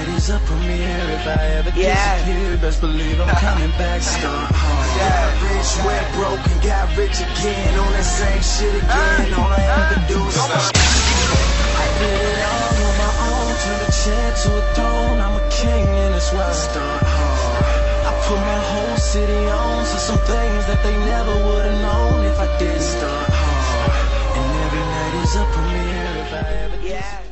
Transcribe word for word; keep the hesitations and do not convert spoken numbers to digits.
is a premiere. If I ever Yeah. disappear, best believe I'm coming back. Start hard. Yeah. Rich, went broke and got rich again. On that same shit again. All I ever do is start. I did it all on my own. Turned a chair to a throne. I'm a king and it's why I start hard. I put my whole city on to some things that they never would've known if I did start hard. And every night is a premiere if I ever Yeah.